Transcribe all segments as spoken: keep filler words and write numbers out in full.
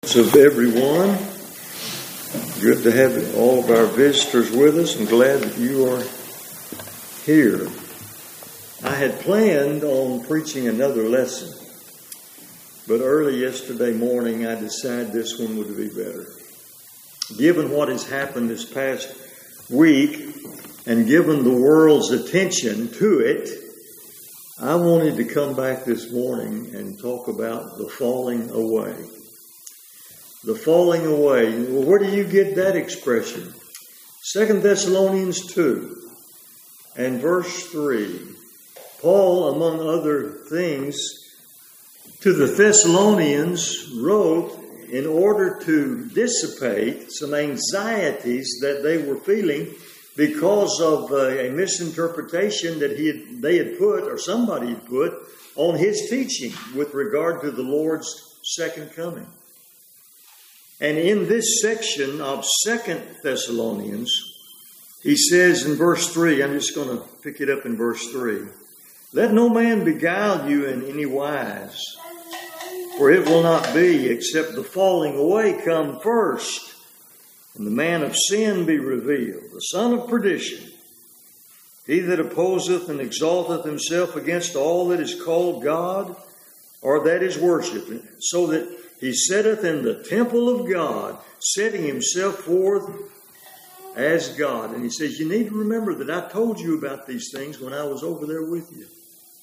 Of everyone. Good to have all of our visitors with us. I'm glad that you are here. I had planned on preaching another lesson, but early yesterday morning I decided this one would be better. Given what has happened this past week and given the world's attention to it, I wanted to come back this morning and talk about the falling away. The falling away. Well, where do you get that expression? Second Thessalonians two and verse three. Paul, among other things, to the Thessalonians wrote in order to dissipate some anxieties that they were feeling because of a misinterpretation that he had, they had put, or somebody had put, on his teaching with regard to the Lord's second coming. And in this section of Second Thessalonians, he says in verse three, I'm just going to pick it up in verse three. Let no man beguile you in any wise, for it will not be except the falling away come first, and the man of sin be revealed, the son of perdition, he that opposeth and exalteth himself against all that is called God, or that is worshipped, so that he sitteth in the temple of God, setting himself forth as God. And he says, you need to remember that I told you about these things when I was over there with you.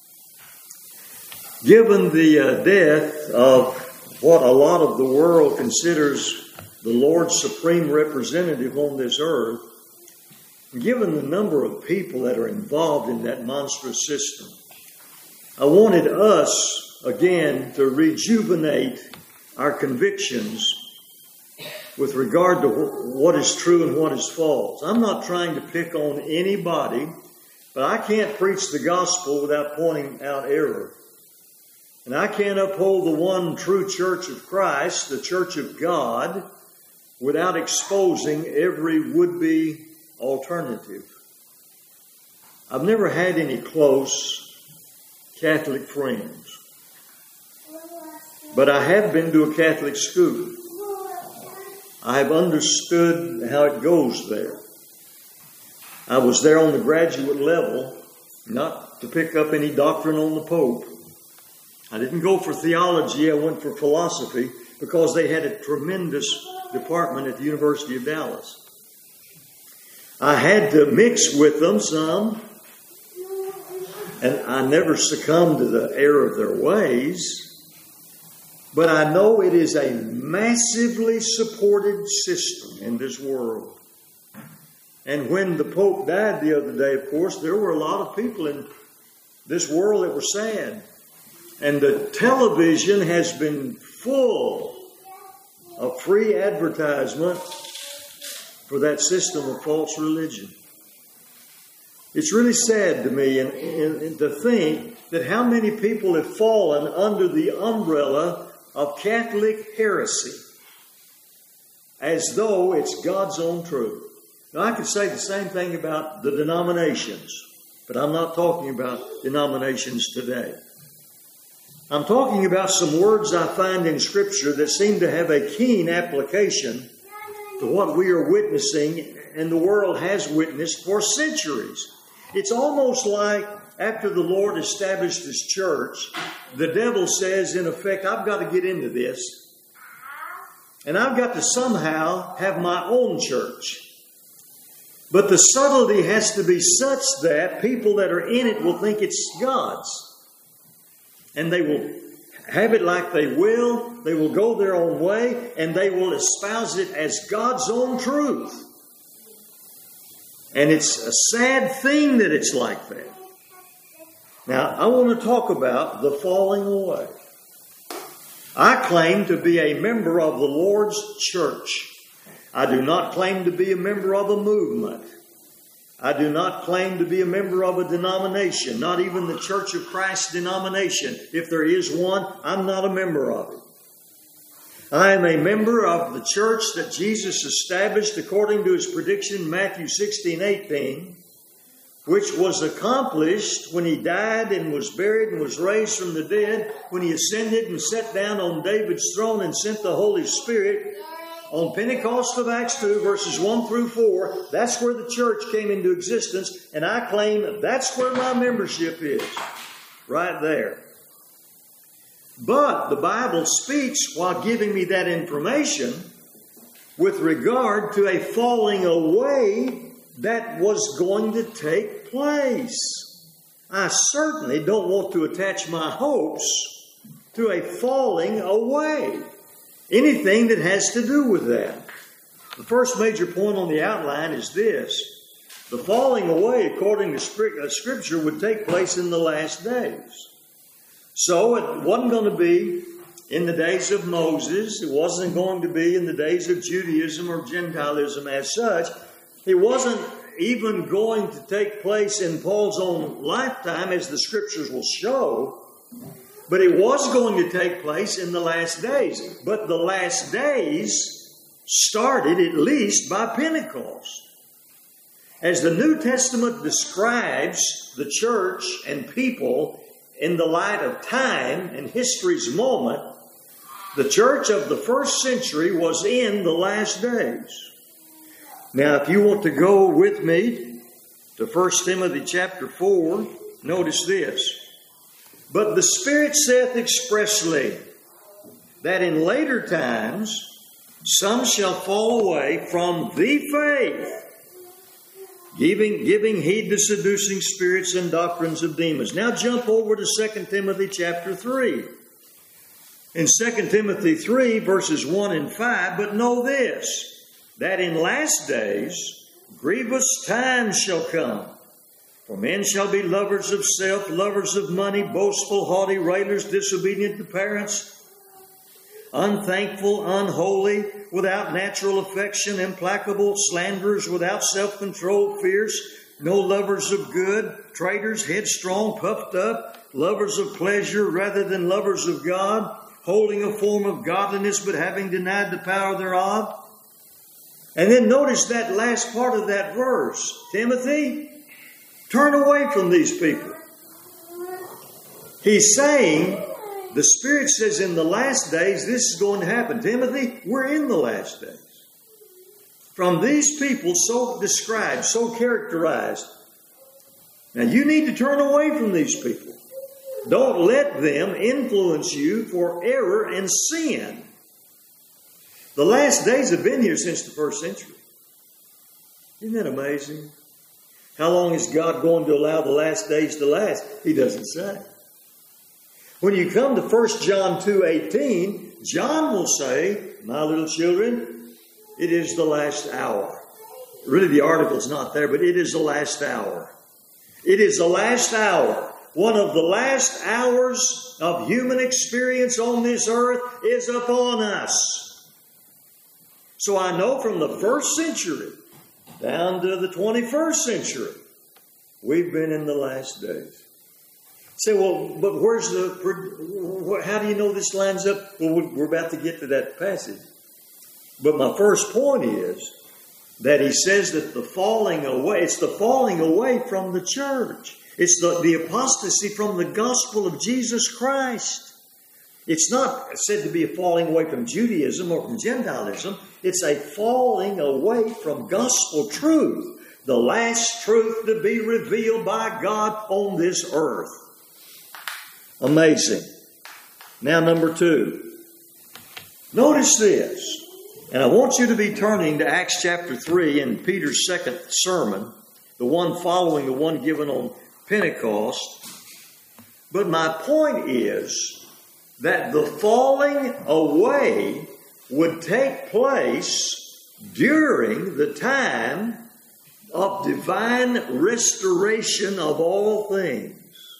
Given the uh, death of what a lot of the world considers the Lord's supreme representative on this earth, given the number of people that are involved in that monstrous system, I wanted us, again, to rejuvenate our convictions with regard to what is true and what is false. I'm not trying to pick on anybody, but I can't preach the gospel without pointing out error. And I can't uphold the one true church of Christ, the church of God, without exposing every would-be alternative. I've never had any close Catholic friends, but I have been to a Catholic school. I have understood how it goes there. I was there on the graduate level, not to pick up any doctrine on the Pope. I didn't go for theology, I went for philosophy, because they had a tremendous department at the University of Dallas. I had to mix with them some, and I never succumbed to the error of their ways. But I know it is a massively supported system in this world. And when the Pope died the other day, of course, there were a lot of people in this world that were sad. And the television has been full of free advertisement for that system of false religion. It's really sad to me and, and, and to think that how many people have fallen under the umbrella of Catholic heresy, as though it's God's own truth. Now, I could say the same thing about the denominations, but I'm not talking about denominations today. I'm talking about some words I find in Scripture that seem to have a keen application to what we are witnessing and the world has witnessed for centuries. It's almost like after the Lord established His church, the devil says, in effect, I've got to get into this. And I've got to somehow have my own church. But the subtlety has to be such that people that are in it will think it's God's. And they will have it like they will. They will go their own way. And they will espouse it as God's own truth. And it's a sad thing that it's like that. Now, I want to talk about the falling away. I claim to be a member of the Lord's church. I do not claim to be a member of a movement. I do not claim to be a member of a denomination, not even the Church of Christ denomination. If there is one, I'm not a member of it. I am a member of the church that Jesus established according to His prediction in Matthew sixteen eighteen. which was accomplished when he died and was buried and was raised from the dead, when he ascended and sat down on David's throne and sent the Holy Spirit on Pentecost of Acts two, verses one through four. That's where the church came into existence, and I claim that's where my membership is, right there. But the Bible speaks, while giving me that information, with regard to a falling away that was going to take place. I certainly don't want to attach my hopes to a falling away. Anything that has to do with that. The first major point on the outline is this. The falling away, according to Scripture, would take place in the last days. So it wasn't going to be in the days of Moses. It wasn't going to be in the days of Judaism or Gentilism as such. It wasn't even going to take place in Paul's own lifetime, as the Scriptures will show. But it was going to take place in the last days. But the last days started at least by Pentecost. As the New Testament describes the church and people in the light of time and history's moment, the church of the first century was in the last days. Now, if you want to go with me to First Timothy chapter four, notice this. But the Spirit saith expressly that in later times some shall fall away from the faith, giving, giving heed to seducing spirits and doctrines of demons. Now jump over to Second Timothy chapter three. In Second Timothy three, verses one and five, but know this, that in last days grievous times shall come. For men shall be lovers of self, lovers of money, boastful, haughty, railers, disobedient to parents, unthankful, unholy, without natural affection, implacable, slanderers, without self-control, fierce, no lovers of good, traitors, headstrong, puffed up, lovers of pleasure rather than lovers of God, holding a form of godliness but having denied the power thereof. And then notice that last part of that verse. Timothy, turn away from these people. He's saying, the Spirit says in the last days this is going to happen. Timothy, we're in the last days. From these people so described, so characterized. Now you need to turn away from these people. Don't let them influence you for error and sin. The last days have been here since the first century. Isn't that amazing? How long is God going to allow the last days to last? He doesn't say. When you come to First John two eighteen, John will say, my little children, it is the last hour. Really, the article's not there, but it is the last hour. It is the last hour. One of the last hours of human experience on this earth is upon us. So I know from the first century down to the twenty-first century, we've been in the last days. Say, well, but where's the, how do you know this lines up? Well, we're about to get to that passage. But my first point is that he says that the falling away, it's the falling away from the church. It's the, the apostasy from the gospel of Jesus Christ. It's not said to be a falling away from Judaism or from Gentilism. It's a falling away from gospel truth, the last truth to be revealed by God on this earth. Amazing. Now, number two. Notice this. And I want you to be turning to Acts chapter three in Peter's second sermon, the one following the one given on Pentecost. But my point is that the falling away would take place during the time of divine restoration of all things.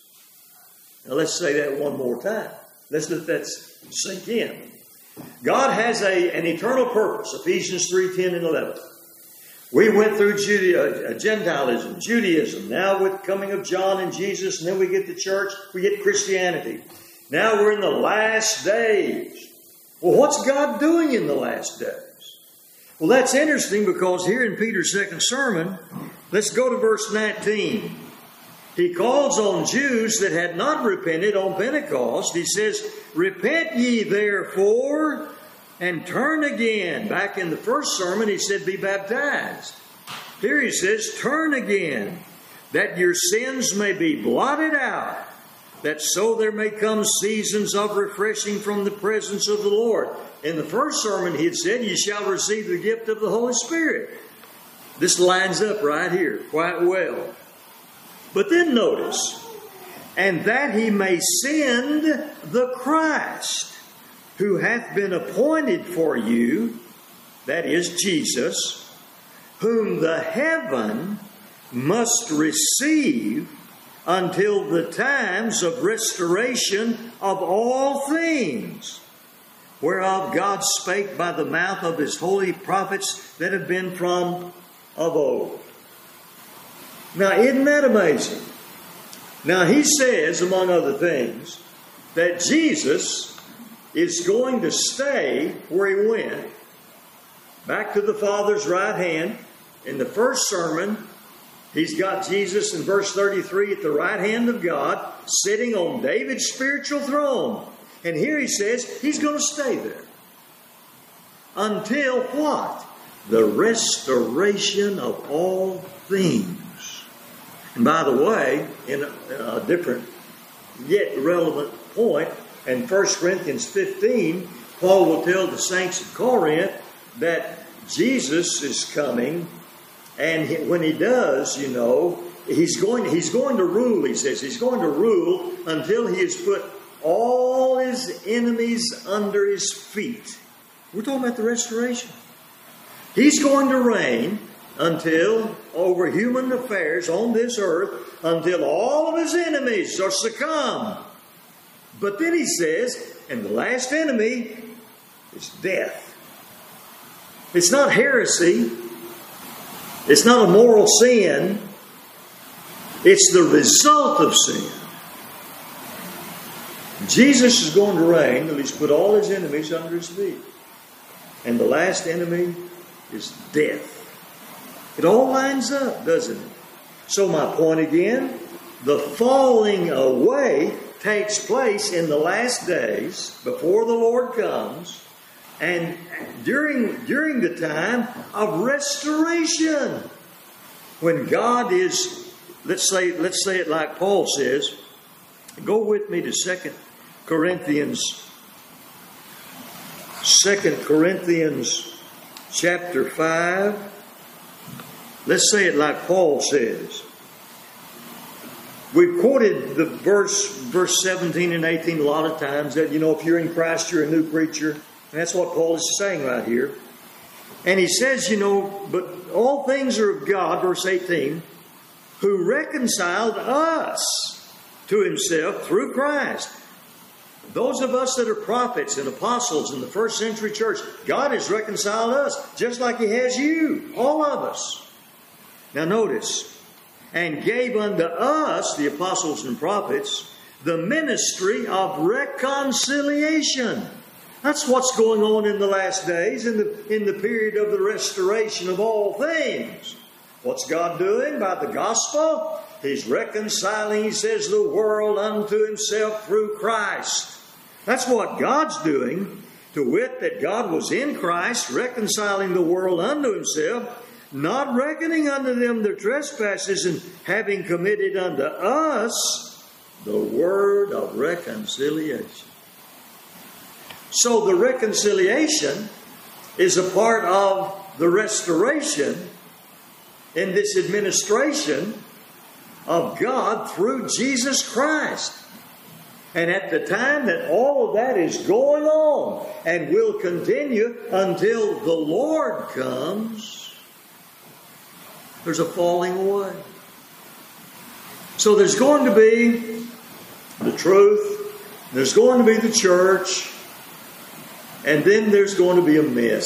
Now let's say that one more time. Let's let that sink in. God has a, an eternal purpose, Ephesians three, ten, and eleven. We went through Judea, uh, Gentilism, Judaism, now with the coming of John and Jesus, and then we get the church, we get Christianity. Now we're in the last days. Well, what's God doing in the last days? Well, that's interesting because here in Peter's second sermon, Let's go to verse nineteen. He calls on Jews that had not repented on Pentecost. He says, repent ye therefore and turn again. Back in the first sermon, he said, be baptized. Here he says, turn again, that your sins may be blotted out, that so there may come seasons of refreshing from the presence of the Lord. In the first sermon, he had said, ye shall receive the gift of the Holy Spirit. This lines up right here quite well. But then notice, and that he may send the Christ, who hath been appointed for you, that is Jesus, whom the heaven must receive until the times of restoration of all things, whereof God spake by the mouth of his holy prophets that have been from of old. Now, isn't that amazing? Now, he says, among other things, that Jesus is going to stay where he went, back to the Father's right hand. In the first sermon, he's got Jesus in verse thirty-three at the right hand of God, sitting on David's spiritual throne. And here he says he's going to stay there. Until what? The restoration of all things. And by the way, in a, in a different yet relevant point, in First Corinthians fifteen, Paul will tell the saints at Corinth that Jesus is coming, and he, when he does, you know, he's going, he's going to rule, he says. He's going to rule until he has put all his enemies under his feet. We're talking about the restoration. He's going to reign until, over human affairs on this earth, until all of his enemies are succumbed. But then he says, and the last enemy is death. It's not heresy. It's not a moral sin. It's the result of sin. Jesus is going to reign until he's put all his enemies under his feet. And the last enemy is death. It all lines up, doesn't it? So my point again, the falling away takes place in the last days before the Lord comes, and during, during the time of restoration. When God is, let's say, let's say it like Paul says. Go with me to Second Corinthians. Second Corinthians chapter five. Let's say it like Paul says. We've quoted the verse, verse seventeen and eighteen a lot of times, that, you know, if you're in Christ, you're a new creature. And that's what Paul is saying right here. And he says, you know, but all things are of God, verse eighteen, who reconciled us to himself through Christ. Those of us that are prophets and apostles in the first century church, God has reconciled us just like he has you, all of us. Now notice, and gave unto us, the apostles and prophets, the ministry of reconciliation. That's what's going on in the last days, in the, in the period of the restoration of all things. What's God doing by the gospel? He's reconciling, he says, the world unto himself through Christ. That's what God's doing, to wit that God was in Christ, reconciling the world unto himself, not reckoning unto them their trespasses, and having committed unto us the word of reconciliation. So the reconciliation is a part of the restoration in this administration of God through Jesus Christ. And at the time that all of that is going on and will continue until the Lord comes, there's a falling away. So there's going to be the truth, there's going to be the church, and then there's going to be a mess.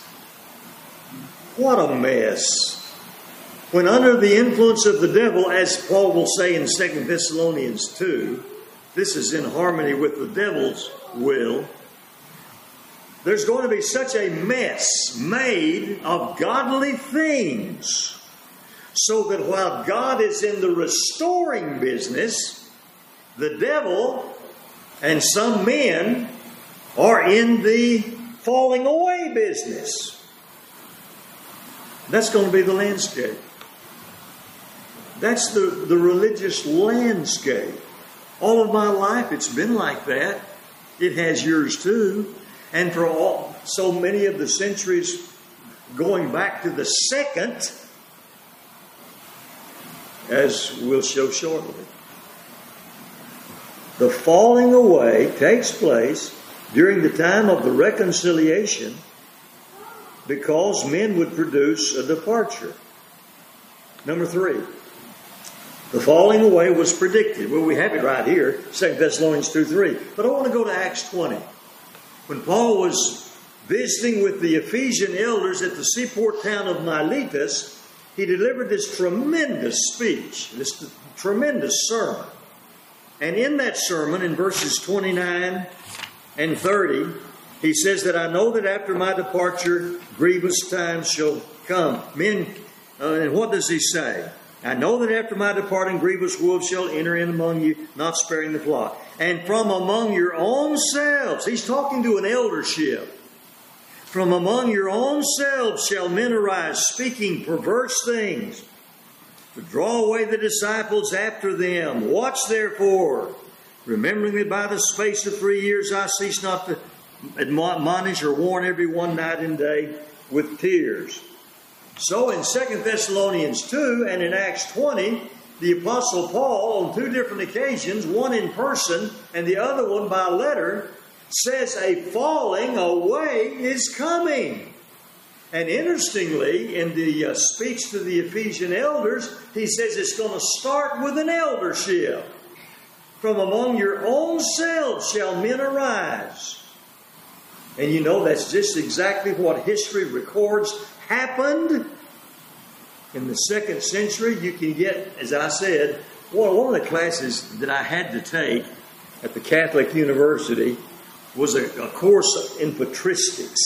What a mess. When under the influence of the devil, as Paul will say in Second Thessalonians two, this is in harmony with the devil's will. There's going to be such a mess made of godly things, So that while God is in the restoring business, the devil and some men are in the falling away business. That's going to be the landscape. That's the, the religious landscape. All of my life it's been like that. It has yours too. And for all so many of the centuries going back to the second, as we'll show shortly. The falling away takes place during the time of the reconciliation because men would produce a departure. Number three, the falling away was predicted. Well, we have it right here, Second Thessalonians two three. But I want to go to Acts twenty. When Paul was visiting with the Ephesian elders at the seaport town of Miletus, he delivered this tremendous speech, this tremendous sermon. And in that sermon, in verses twenty-nine and thirty, he says that I know that after my departure, grievous times shall come. Men, uh, and what does he say? I know that after my departing, grievous wolves shall enter in among you, not sparing the flock. And from among your own selves, he's talking to an eldership. From among your own selves shall men arise, speaking perverse things, to draw away the disciples after them. Watch therefore, remembering that by the space of three years I cease not to admonish or warn every one night and day with tears. So in Second Thessalonians two and in Acts twenty, the Apostle Paul, on two different occasions, one in person and the other one by letter, says a falling away is coming. And interestingly, in the uh, speech to the Ephesian elders, he says it's going to start with an eldership. From among your own selves shall men arise. And you know, that's just exactly what history records happened in the second century. You can get, as I said, well, one of the classes that I had to take at the Catholic University was a, a course in patristics.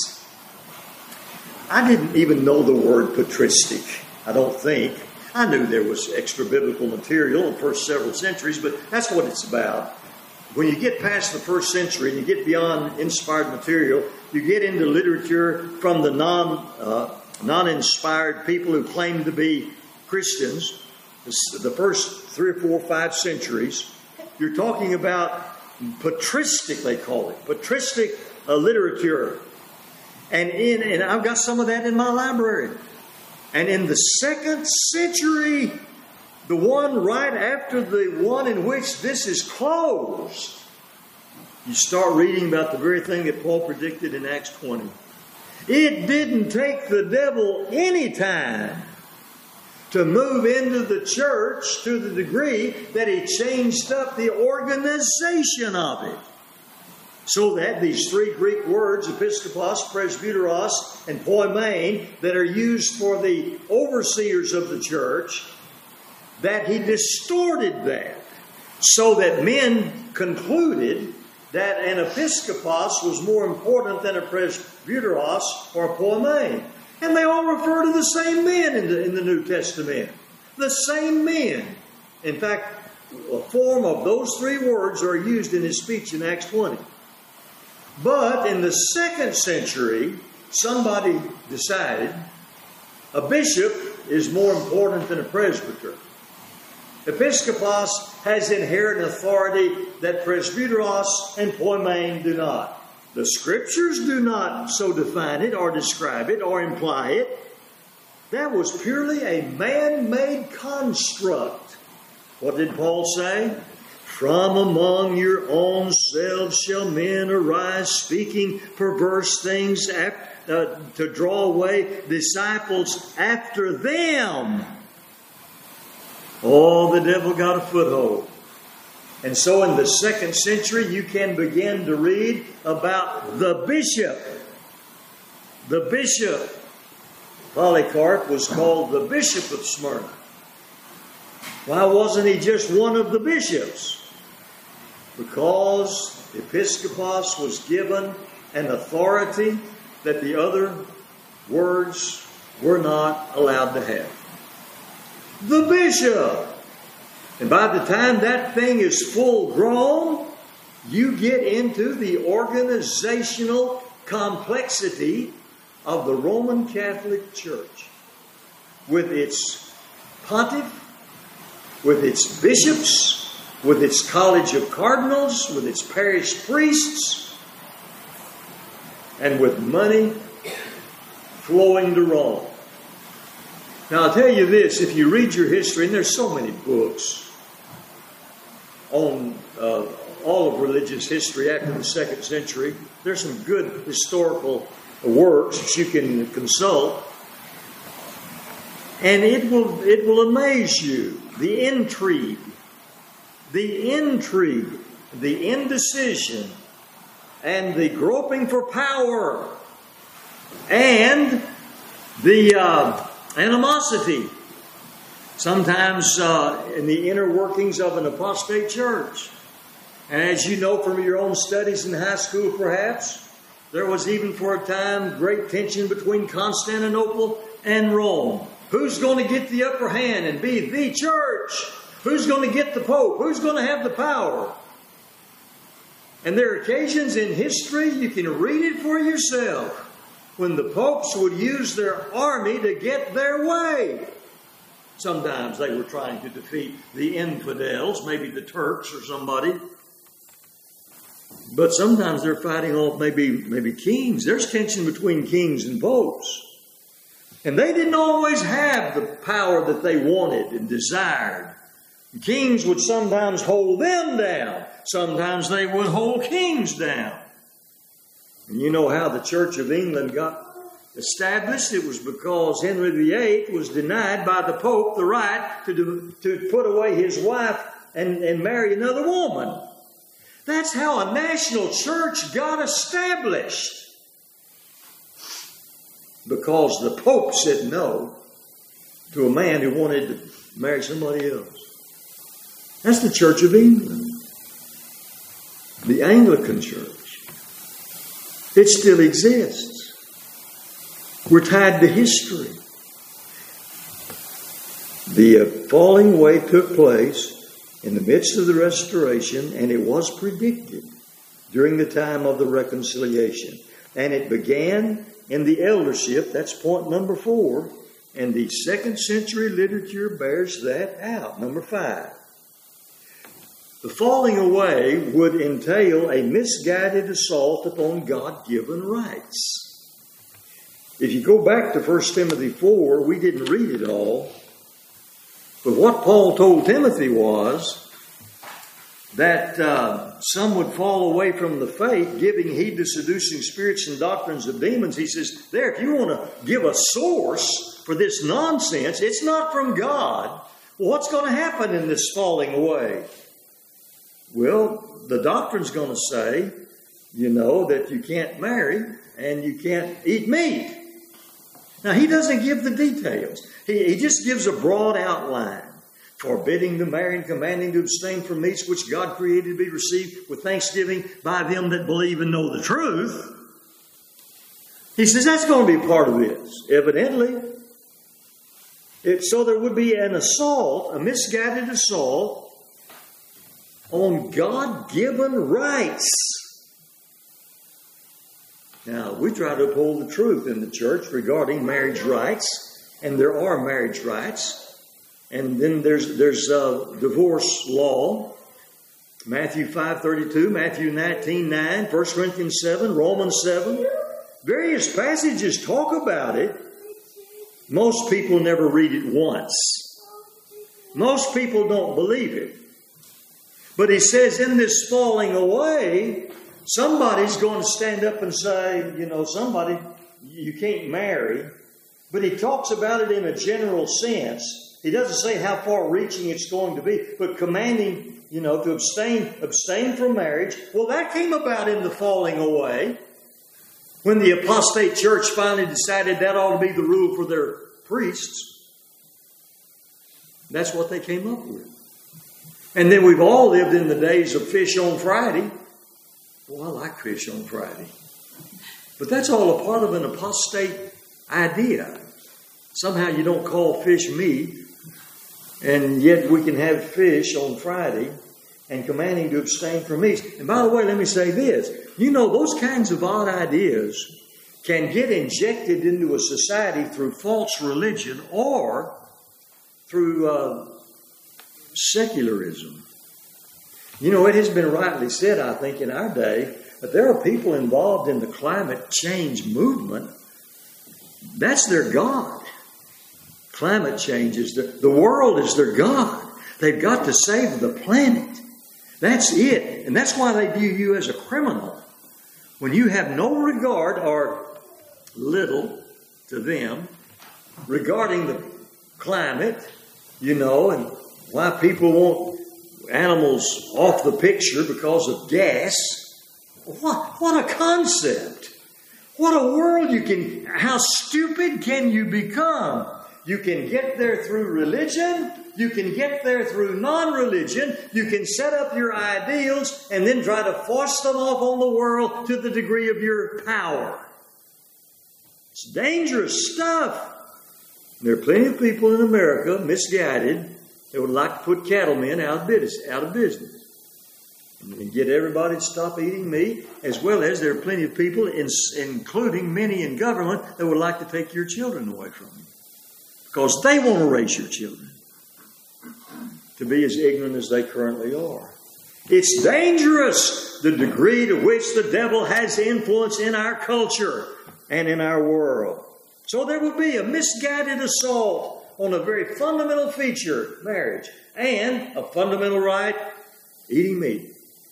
I didn't even know the word patristic, I don't think. I knew there was extra biblical material in the first several centuries, but that's what it's about. When you get past the first century and you get beyond inspired material, you get into literature from the non, uh, non-inspired people who claim to be Christians, the first three or four, five centuries. You're talking about patristic, they call it, patristic uh, literature. And in and I've got some of that in my library. And in the second century, the one right after the one in which this is closed, you start reading about the very thing that Paul predicted in Acts twenty. It didn't take the devil any time to move into the church to the degree that he changed up the organization of it. So that these three Greek words, episkopos, presbyteros, and poimen, that are used for the overseers of the church, that he distorted that so that men concluded that an episkopos was more important than a presbyteros or a poimen. And they all refer to the same men in the, in the New Testament. The same men. In fact, a form of those three words are used in his speech in Acts twenty. But in the second century, somebody decided a bishop is more important than a presbyter. Episkopos has inherent authority that presbyteros and poimen do not. The Scriptures do not so define it or describe it or imply it. That was purely a man-made construct. What did Paul say? From among your own selves shall men arise, speaking perverse things uh, to draw away disciples after them. Oh, the devil got a foothold. And so in the second century, you can begin to read about the bishop. The bishop. Polycarp was called the Bishop of Smyrna. Why wasn't he just one of the bishops? Because episkopos was given an authority that the other words were not allowed to have. the bishop. And by the time that thing is full grown, you get into the organizational complexity of the Roman Catholic Church with its pontiff, with its bishops, with its college of cardinals, with its parish priests, and with money flowing to Rome. Now, I'll tell you this, if you read your history, and there's so many books on uh, all of religious history after the second century, there's some good historical works that you can consult, and it will it will amaze you. The intrigue, the intrigue, the indecision, and the groping for power, and the uh, animosity, sometimes uh, in the inner workings of an apostate church. And as you know from your own studies in high school, perhaps, there was even for a time great tension between Constantinople and Rome. Who's going to get the upper hand and be the church? Who's going to get the Pope? Who's going to have the power? And there are occasions in history, you can read it for yourself, when the popes would use their army to get their way. Sometimes they were trying to defeat the infidels, maybe the Turks or somebody. But sometimes they're fighting off maybe, maybe kings. There's tension between kings and popes. And they didn't always have the power that they wanted and desired. Kings would sometimes hold them down. Sometimes they would hold kings down. And you know how the Church of England got established? It was because Henry the Eighth was denied by the Pope the right to, do, to put away his wife and, and marry another woman. That's how a national church got established. Because the Pope said no to a man who wanted to marry somebody else. That's the Church of England. The Anglican Church. It still exists. We're tied to history. The uh, falling away took place in the midst of the Restoration, and it was predicted during the time of the Reconciliation. And it began in the eldership. That's point number four. And the second century literature bears that out. Number five. The falling away would entail a misguided assault upon God-given rights. If you go back to First Timothy four, we didn't read it all. But what Paul told Timothy was that uh, some would fall away from the faith, giving heed to seducing spirits and doctrines of demons. He says, there, if you want to give a source for this nonsense, it's not from God. Well, what's going to happen in this falling away? Well, the doctrine's going to say, you know, that you can't marry and you can't eat meat. Now, he doesn't give the details. He, he just gives a broad outline. Forbidding to marry and commanding to abstain from meats which God created to be received with thanksgiving by them that believe and know the truth. He says that's going to be part of this, evidently. It, so there would be an assault, a misguided assault, on God-given rights. Now, we try to uphold the truth in the church regarding marriage rights, and there are marriage rights. And then there's there's uh, divorce law, Matthew five thirty-two, Matthew nineteen nine, First Corinthians seven, Romans seven. Various passages talk about it. Most people never read it once. Most people don't believe it. But he says in this falling away, somebody's going to stand up and say, you know, somebody, you can't marry. But he talks about it in a general sense. He doesn't say how far-reaching it's going to be, but commanding, you know, to abstain, abstain from marriage. Well, that came about in the falling away, when the apostate church finally decided that ought to be the rule for their priests. That's what they came up with. And then we've all lived in the days of fish on Friday. Well, I like fish on Friday. But that's all a part of an apostate idea. Somehow you don't call fish meat And yet we can have fish on Friday and commanding to abstain from meats. And by the way, let me say this. You know, those kinds of odd ideas can get injected into a society through false religion or through uh, secularism. You know, it has been rightly said, I think, in our day, that there are people involved in the climate change movement. That's their God. Climate change is the, the world is their God. They've got to save the planet. That's it. And that's why they view you as a criminal. When you have no regard or little to them regarding the climate, you know, and why people want animals off the picture because of gas. What, what a concept. What a world you can, how stupid can you become? You can get there through religion. You can get there through non-religion. You can set up your ideals and then try to force them off on the world to the degree of your power. It's dangerous stuff. There are plenty of people in America, misguided, that would like to put cattlemen out of business. Out of business. And get everybody to stop eating meat, as well as there are plenty of people, in, including many in government, that would like to take your children away from you. Because they want to raise your children to be as ignorant as they currently are. It's dangerous, the degree to which the devil has influence in our culture and in our world. So there will be a misguided assault on a very fundamental feature, marriage, and a fundamental right, eating meat.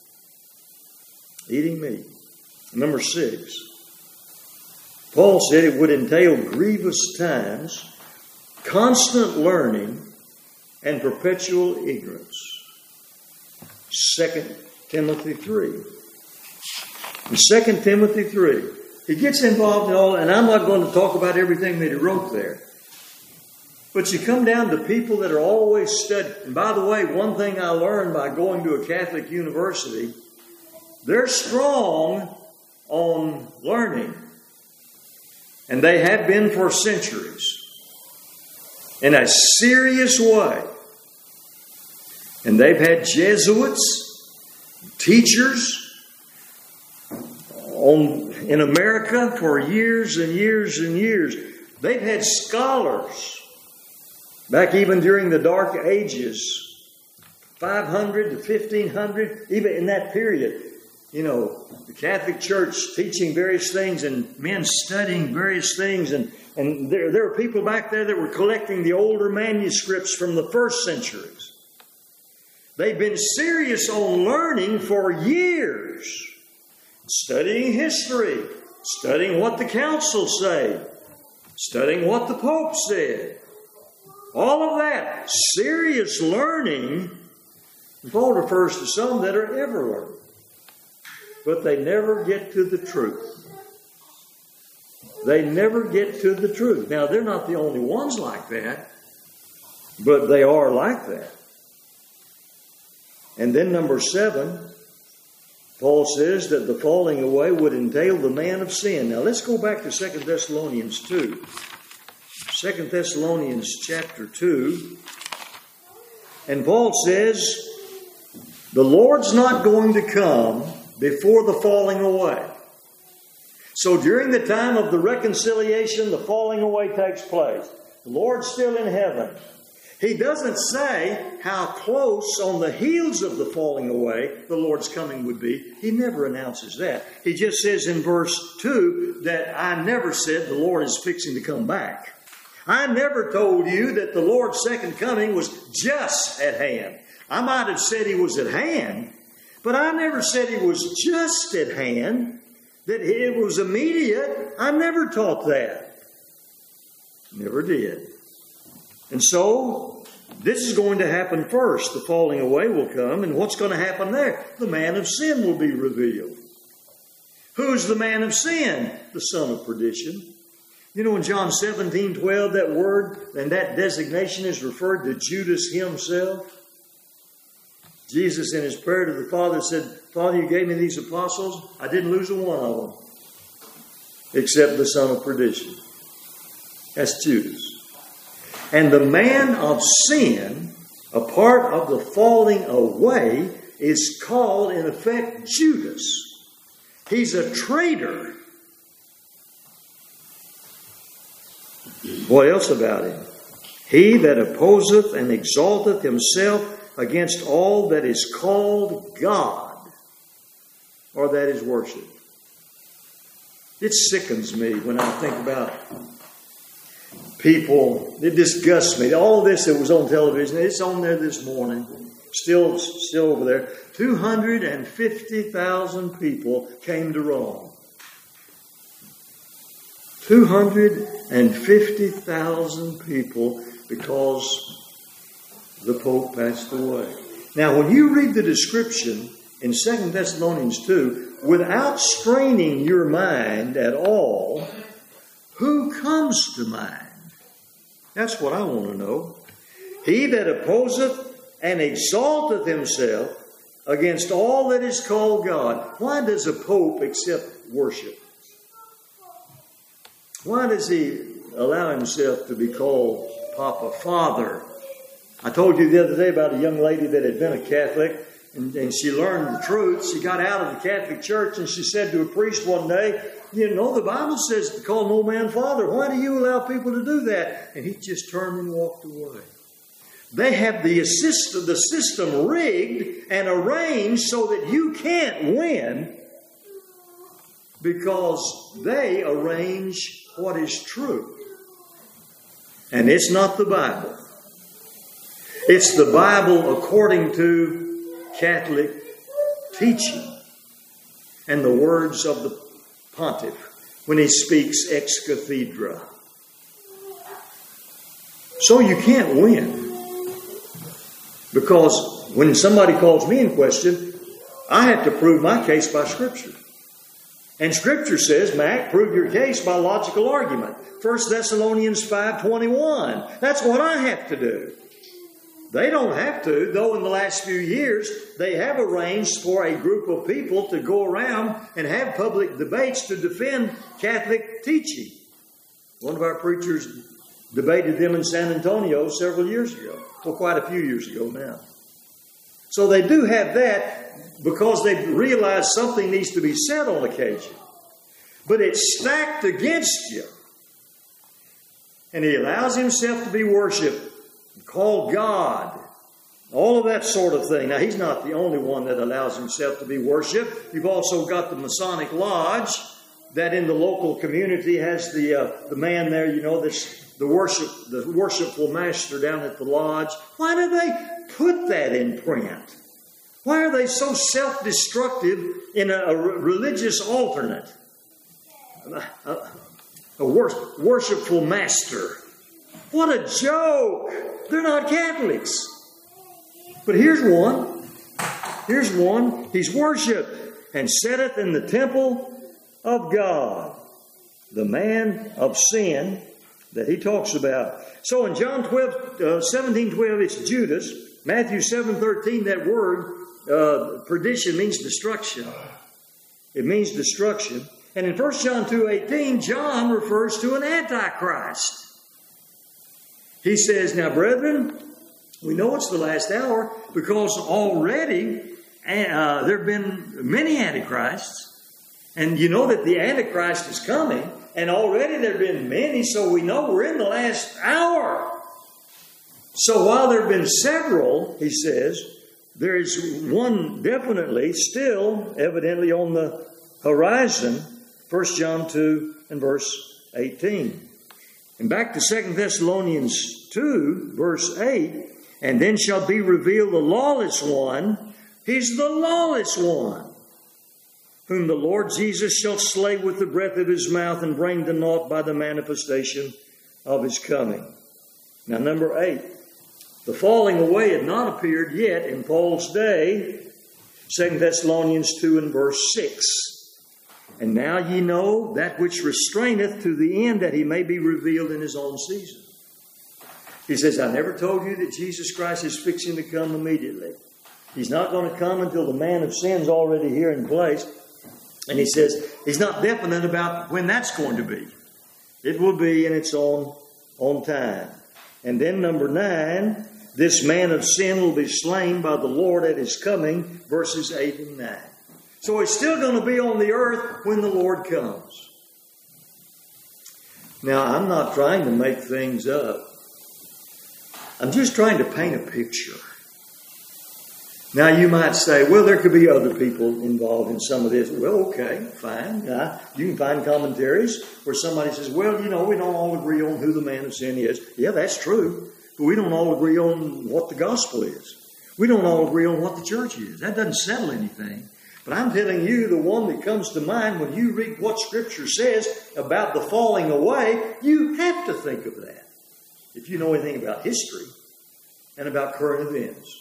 Eating meat. Number six, Paul said it would entail grievous times, constant learning, and perpetual ignorance. Second Timothy three. In Second Timothy three, he gets involved in all, and I'm not going to talk about everything that he wrote there. But you come down to people that are always studying. And by the way, one thing I learned by going to a Catholic university, they're strong on learning. And they have been for centuries. In a serious way. And they've had Jesuits, teachers on, in America for years and years and years. They've had scholars back even during the Dark Ages, five hundred to fifteen hundred, even in that period. You know, the Catholic Church teaching various things and men studying various things. And, and there, there are people back there that were collecting the older manuscripts from the first centuries. They've been serious on learning for years. Studying history. Studying what the councils say. Studying what the Pope said. All of that. Serious learning. Paul refers to some that are ever learning. But they never get to the truth. They never get to the truth. Now, they're not the only ones like that, but they are like that. And then number seven, Paul says that the falling away would entail the man of sin. Now, let's go back to Second Thessalonians two. Second Thessalonians chapter two. And Paul says, the Lord's not going to come before the falling away. So during the time of the reconciliation, the falling away takes place. The Lord's still in heaven. He doesn't say how close on the heels of the falling away the Lord's coming would be. He never announces that. He just says in verse two that I never said the Lord is fixing to come back. I never told you that the Lord's second coming was just at hand. I might have said he was at hand, but I never said he was just at hand, that it was immediate. I never taught that. Never did. And so, this is going to happen first. The falling away will come, and what's going to happen there? The man of sin will be revealed. Who's the man of sin? The son of perdition. You know, in John seventeen twelve, that word and that designation is referred to Judas himself. Jesus, in his prayer to the Father, said, Father, you gave me these apostles. I didn't lose a one of them. Except the son of perdition. That's Judas. And the man of sin a part of the falling away, is called, in effect, Judas. He's a traitor. What else about him? He that opposeth and exalteth himself against all that is called God, or that is worshipped. It sickens me when I think about people. It disgusts me. All this that was on television, it's on there this morning. Still, still over there. two hundred fifty thousand people came to Rome. two hundred fifty thousand people because the Pope passed away. Now, when you read the description in Second Thessalonians two, without straining your mind at all, who comes to mind? That's what I want to know. He that opposeth and exalteth himself against all that is called God. Why does a pope accept worship? Why does he allow himself to be called Papa Father? I told you the other day about a young lady that had been a Catholic, and, and she learned the truth. She got out of the Catholic Church, and she said to a priest one day, you know, the Bible says to call no man father. Why do you allow people to do that? And he just turned and walked away. They have the, assist, the system rigged and arranged so that you can't win because they arrange what is true. And it's not the Bible. It's the Bible according to Catholic teaching and the words of the pontiff when he speaks ex cathedra. So you can't win. Because when somebody calls me in question, I have to prove my case by Scripture. And Scripture says, Mac, prove your case by logical argument. First Thessalonians five twenty-one. That's what I have to do. They don't have to, though in the last few years, they have arranged for a group of people to go around and have public debates to defend Catholic teaching. One of our preachers debated them in San Antonio several years ago. Well, quite a few years ago now. So they do have that because they realize something needs to be said on occasion. But it's stacked against you. And he allows himself to be worshipped, called God, all of that sort of thing. Now, he's not the only one that allows himself to be worshipped. You've also got the Masonic Lodge that in the local community has the uh, the man there, you know, that's the worship, the worshipful master down at the lodge. Why do they put that in print? Why are they so self-destructive in a, a religious alternate? A, a, a wor- worshipful master. What a joke! They're not Catholics. But here's one. Here's one. He's worshipped and setteth in the temple of God. The man of sin that he talks about. So in John twelve, uh, seventeen twelve, it's Judas. Matthew seven thirteen, that word, uh, perdition, means destruction. It means destruction. And in First John two eighteen, John refers to an antichrist. He says, now, brethren, we know it's the last hour because already uh, there have been many antichrists. And you know that the antichrist is coming. And already there have been many, so we know we're in the last hour. So while there have been several, he says, there is one definitely still evidently on the horizon. First John two and verse eighteen. And back to Second Thessalonians two, verse eight. And then shall be revealed the lawless one. He's the lawless one, whom the Lord Jesus shall slay with the breath of his mouth and bring to naught by the manifestation of his coming. Now, number eight. The falling away had not appeared yet in Paul's day. Second Thessalonians two and verse six. And now ye know that which restraineth to the end that he may be revealed in his own season. He says, I never told you that Jesus Christ is fixing to come immediately. He's not going to come until the man of sin's already here in place. And he says, he's not definite about when that's going to be. It will be in its own, own time. And then number nine, This man of sin will be slain by the Lord at his coming, verses eight and nine. So he's still going to be on the earth when the Lord comes. Now, I'm not trying to make things up. I'm just trying to paint a picture. Now, you might say, well, there could be other people involved in some of this. Well, okay, fine. Now, you can find commentaries where somebody says, well, you know, we don't all agree on who the man of sin is. Yeah, that's true. But we don't all agree on what the gospel is. We don't all agree on what the church is. That doesn't settle anything. But I'm telling you, the one that comes to mind when you read what Scripture says about the falling away, you have to think of that. If you know anything about history and about current events.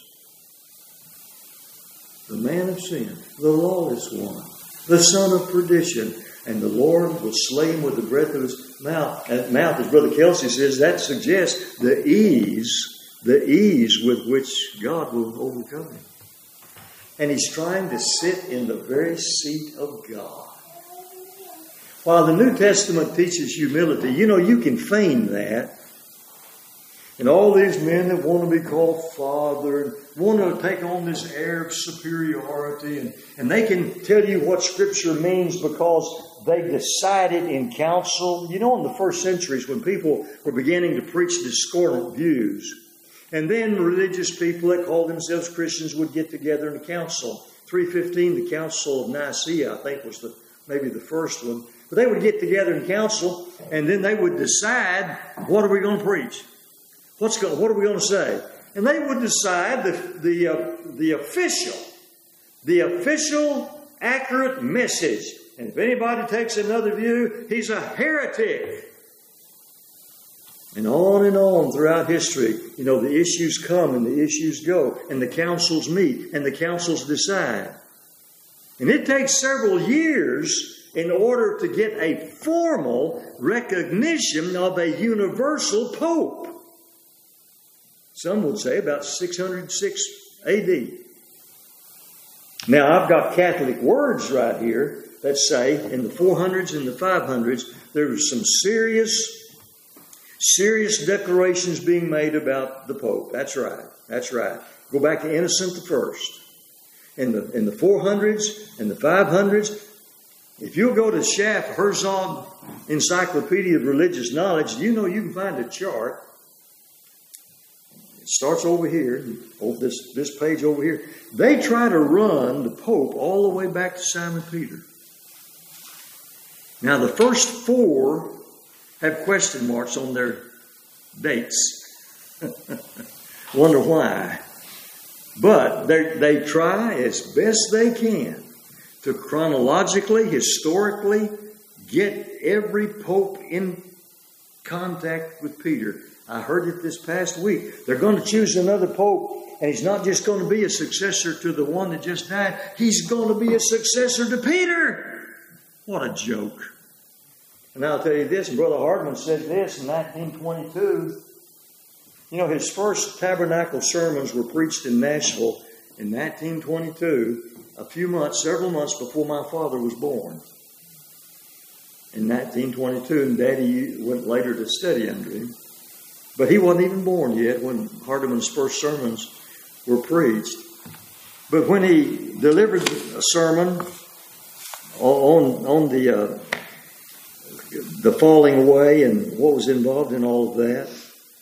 The man of sin, the lawless one, the son of perdition, and the Lord will slay him with the breath of his mouth. And mouth, as Brother Kelsey says, that suggests the ease, the ease with which God will overcome him. And he's trying to sit in the very seat of God. While the New Testament teaches humility, you know, you can feign that. And all these men that want to be called father, and want to take on this air of superiority, and, and they can tell you what Scripture means because they decided in council. You know, in the first centuries when people were beginning to preach discordant views, and then religious people that called themselves Christians would get together in a council. three fifteen, the Council of Nicaea, I think, was the maybe the first one. But they would get together in council, and then they would decide, what are we going to preach? What's going, what are we going to say? And they would decide the the uh, the official, the official accurate message. And if anybody takes another view, he's a heretic. And on and on throughout history, you know, the issues come and the issues go, and the councils meet and the councils decide. And it takes several years in order to get a formal recognition of a universal pope. Some would say about six hundred six A D. Now, I've got Catholic words right here that say in the four hundreds and the five hundreds, there was some serious Serious declarations being made about the Pope. That's right. That's right. Go back to Innocent the First. In the in the four hundreds and the five hundreds, if you'll go to Schaff Herzog Encyclopedia of Religious Knowledge, you know you can find a chart. It starts over here, over this, this page over here. They try to run the Pope all the way back to Simon Peter. Now, the first four have question marks on their dates. Wonder why. But they try as best they can to chronologically, historically, get every pope in contact with Peter. I heard it this past week. They're going to choose another pope, and he's not just going to be a successor to the one that just died. He's going to be a successor to Peter. What a joke. And I'll tell you this, and Brother Hardman said this in nineteen twenty-two. You know, his first tabernacle sermons were preached in Nashville in nineteen twenty-two, a few months, several months before my father was born. In nineteen twenty-two, and Daddy went later to study under him. But he wasn't even born yet when Hardman's first sermons were preached. But when he delivered a sermon on, on the... Uh, the falling away and what was involved in all of that.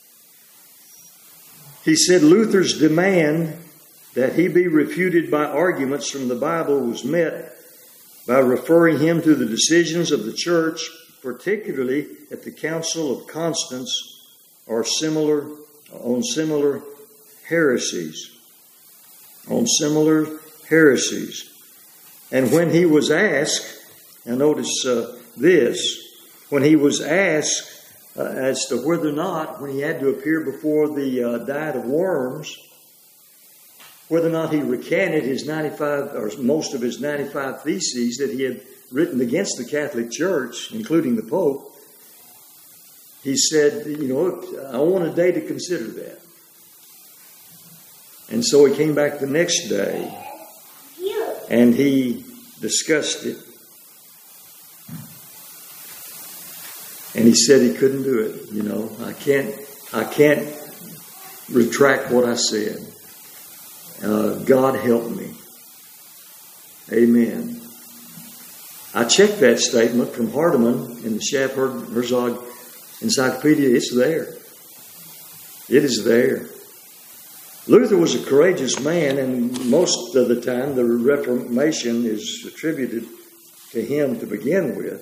He said Luther's demand that he be refuted by arguments from the Bible was met by referring him to the decisions of the church, particularly at the Council of Constance, or similar on similar heresies. On similar heresies. And when he was asked, and notice uh, this, when he was asked uh, as to whether or not, when he had to appear before the uh, Diet of Worms, whether or not he recanted his ninety-five, or most of his ninety-five theses that he had written against the Catholic Church, including the Pope, he said, you know, I want a day to consider that. And so he came back the next day, and he discussed it. And he said he couldn't do it. You know, I can't, I can't, retract what I said. Uh, God help me. Amen. I checked that statement from Hardeman in the Schaff-Herzog Encyclopedia. It's there. It is there. Luther was a courageous man, and most of the time the Reformation is attributed to him to begin with.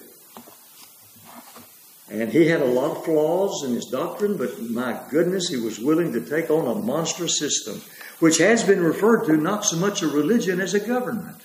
And he had a lot of flaws in his doctrine, but my goodness, he was willing to take on a monstrous system, which has been referred to not so much a religion as a government.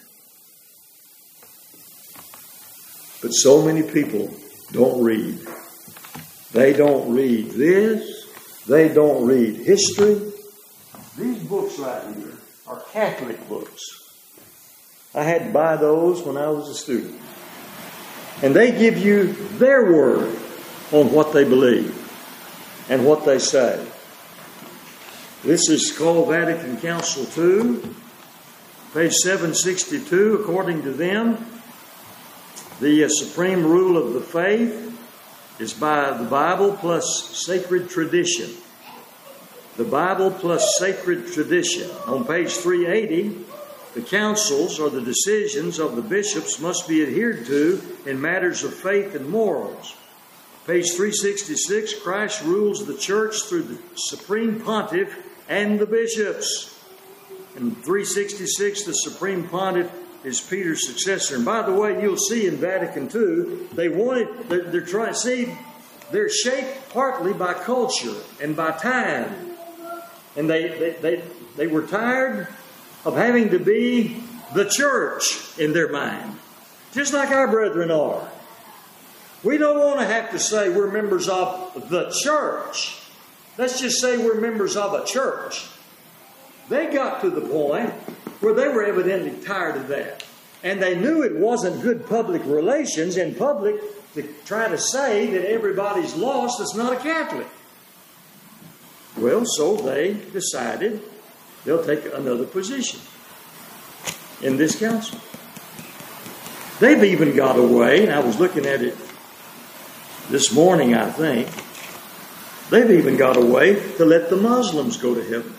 But so many people don't read. They don't read this. They don't read history. These books right here are Catholic books. I had to buy those when I was a student. And they give you their word on what they believe and what they say. This is called Vatican Council two, page seven sixty-two. According to them, the uh, supreme rule of the faith is by the Bible plus sacred tradition. The Bible plus sacred tradition. On page three eighty, the councils or the decisions of the bishops must be adhered to in matters of faith and morals. Page three sixty-six, Christ rules the church through the supreme pontiff and the bishops. And three sixty-six, the supreme pontiff is Peter's successor. And by the way, you'll see in Vatican two, they wanted, they're, they're trying, see, they're shaped partly by culture and by time. And they, they, they, they were tired of having to be the church in their mind, just like our brethren are. We don't want to have to say we're members of the church. Let's just say we're members of a church. They got to the point where they were evidently tired of that. And they knew it wasn't good public relations in public to try to say that everybody's lost that's not a Catholic. Well, so they decided they'll take another position in this council. They've even got away, and I was looking at it this morning, I think, they've even got away to let the Muslims go to heaven.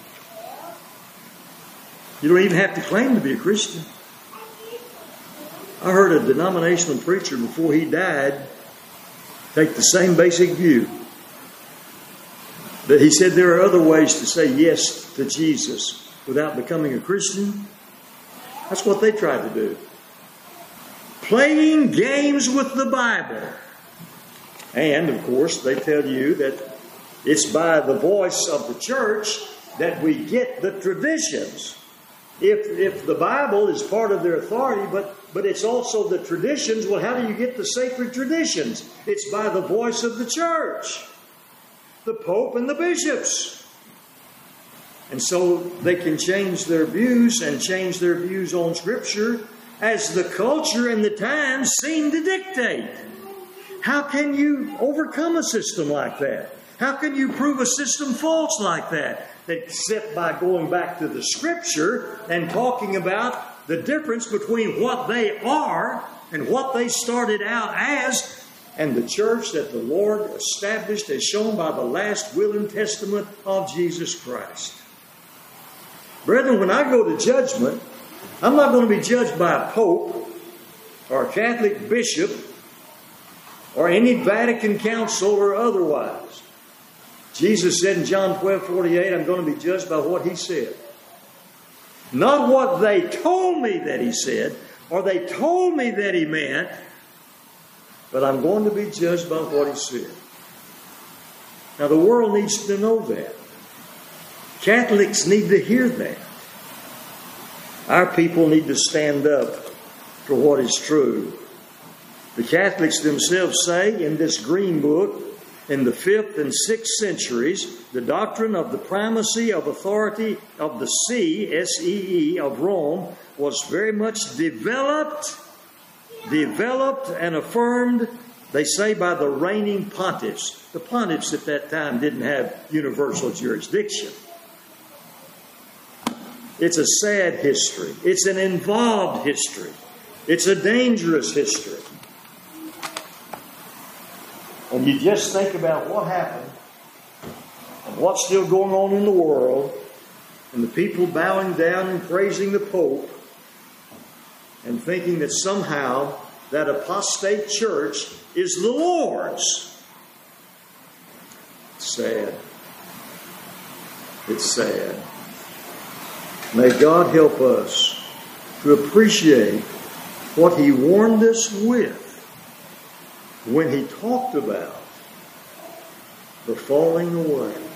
You don't even have to claim to be a Christian. I heard a denominational preacher before he died take the same basic view. That he said there are other ways to say yes to Jesus without becoming a Christian. That's what they tried to do. Playing games with the Bible. And, of course, they tell you that it's by the voice of the church that we get the traditions. If, if the Bible is part of their authority, but, but it's also the traditions, well, how do you get the sacred traditions? It's by the voice of the church. The Pope and the bishops. And so they can change their views and change their views on Scripture as the culture and the times seem to dictate. How can you overcome a system like that? How can you prove a system false like that? Except by going back to the Scripture and talking about the difference between what they are and what they started out as, and the church that the Lord established as shown by the last will and testament of Jesus Christ. Brethren, when I go to judgment, I'm not going to be judged by a pope or a Catholic bishop or any Vatican council or otherwise. Jesus said in John twelve forty-eight, I'm going to be judged by what He said. Not what they told me that He said, or they told me that He meant, but I'm going to be judged by what He said. Now the world needs to know that. Catholics need to hear that. Our people need to stand up for what is true. The Catholics themselves say in this Green Book, in the fifth and sixth centuries, the doctrine of the primacy of authority of the See, S E E, of Rome was very much developed, developed and affirmed, they say, by the reigning pontiffs. The pontiffs at that time didn't have universal jurisdiction. It's a sad history. It's an involved history. It's a dangerous history. And you just think about what happened of what's still going on in the world, and the people bowing down and praising the Pope, and thinking that somehow that apostate church is the Lord's. Sad. It's sad. May God help us to appreciate what He warned us with when He talked about the falling away.